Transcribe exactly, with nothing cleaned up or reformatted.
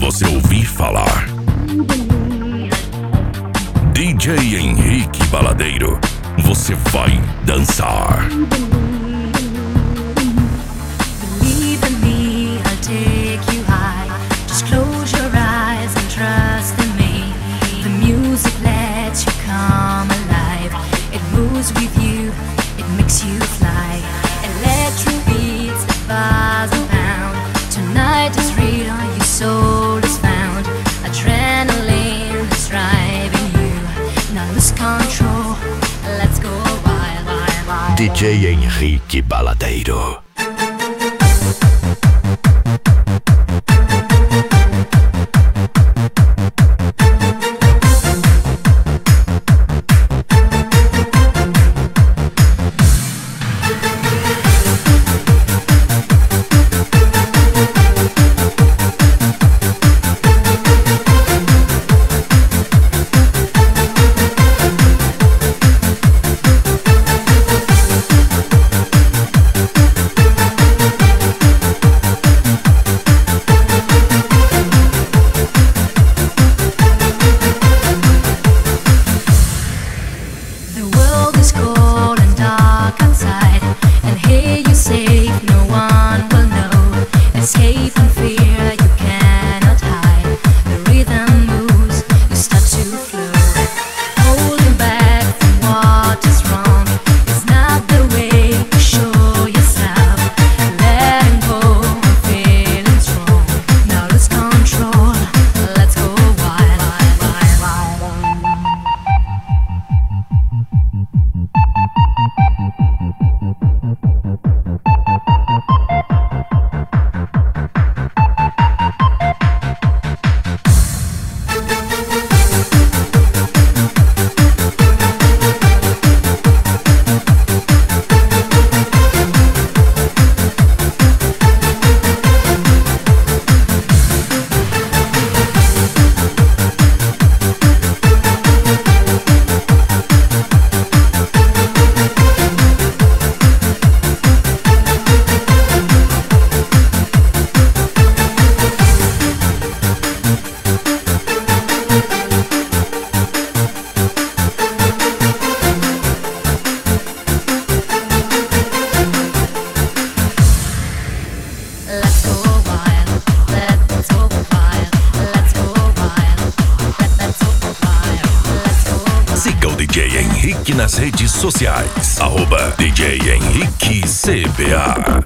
você ouvir falar. D J Henrique Baladeiro, você vai dançar. Believe in me, I'll take you high. Just close your eyes and trust in me. The music lets you come alive. It moves with you, it makes you fly. Electric beats that buzz around. Tonight is real, your soul is found. Adrenaline is driving you. Now lose control, let's go wild, wild, wild. D J Henrique Baladeiro. Nas redes sociais, arroba D J Henrique C B A.